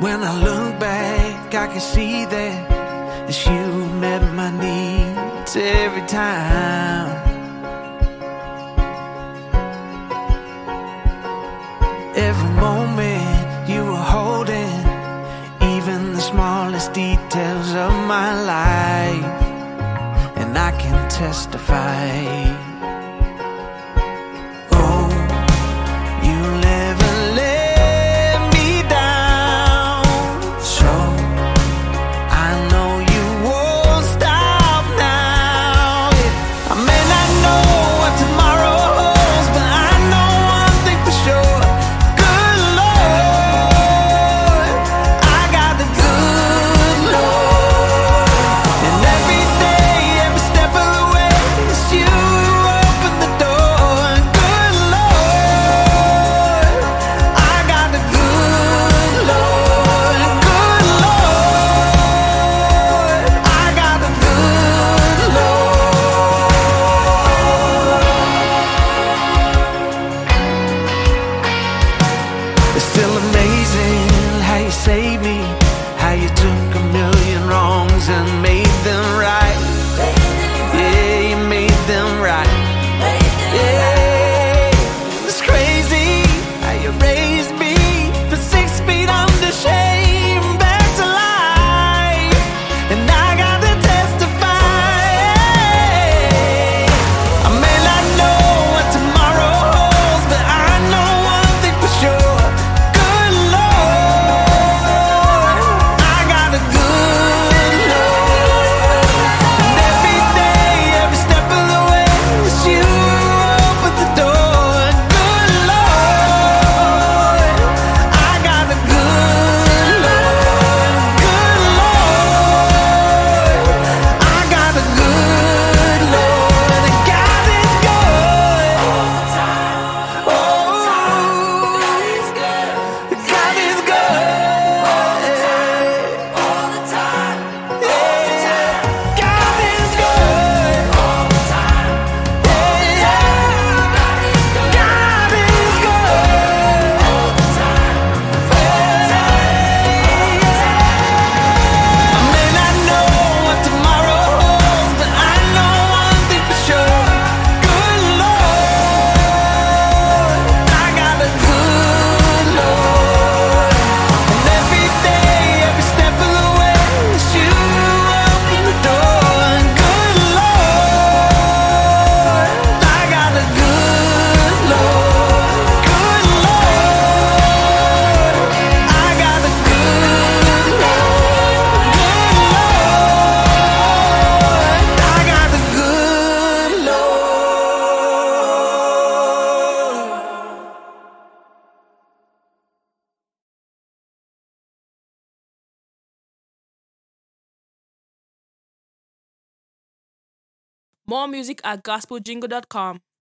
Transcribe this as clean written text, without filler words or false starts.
When I look back, I can see that it's you met my needs every time. Every moment you were holding, even the smallest details of my life, and I can testify. Oh, you never let me down, so I know you won't stop now. I may not know what tomorrow holds, but I know one thing for sure. Good Lord, I got the good Lord. And every day, every step of the way, it's you who open the door. Good Lord, I got the good Lord. Good Lord, I got the good Lord. It's still amazing how you saved me, how you took a million wrongs and made them right. Yeah, you made them right. Yeah, it's crazy how you raised me from 6 feet under shame back to life, and I got to testify. I may not know what tomorrow holds, but I know one thing for sure. Good Lord, I got a good Lord. And every day, every step of the way, it's you who open the door. Good Lord, I got a good Lord. Good Lord, I got a good Lord. And God is good all the time. Oh, God is good. God is good all the time. Yeah, God is good all the time. Yeah, God is good. God is good all the time. I may not know what tomorrow holds, but I know one thing for sure. Good Lord, I got a good Lord. And every day, every step of the way, it's you who open the door. Good Lord, I got a good Lord. Good Lord, I got a good Lord. Good Lord, I got a good Lord. More music at gospeljingle.com.